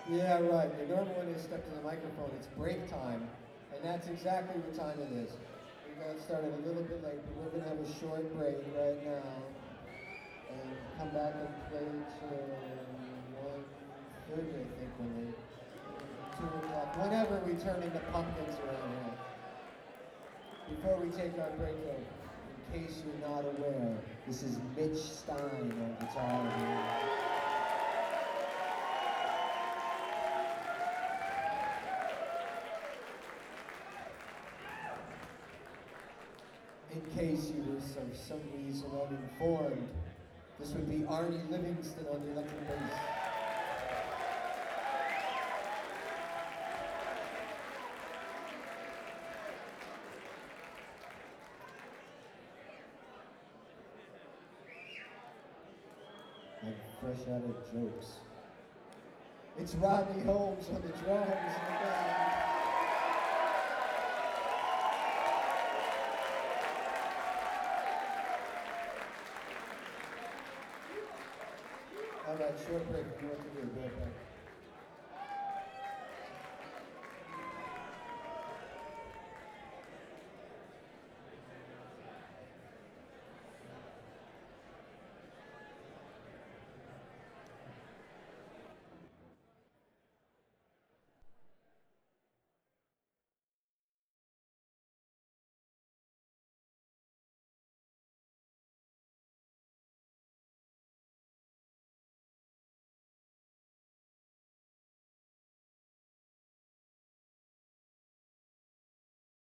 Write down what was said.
Yeah, right. The normal when they step to the microphone, it's break time, and that's exactly what time it is. We got started a little bit late, but we're going to have a short break right now, and come back and play till 1:30, I think, when they 2 o'clock. Whenever we turn into pumpkins around here. Before we take our break, though, in case you're not aware, this is Mitch Stein on guitar here. In case you were for some reason uninformed, this would be Arnie Livingston on the electric bass. I'm fresh out of jokes. It's Rodney Holmes on the drums. All right, short break. If you want to do, go back.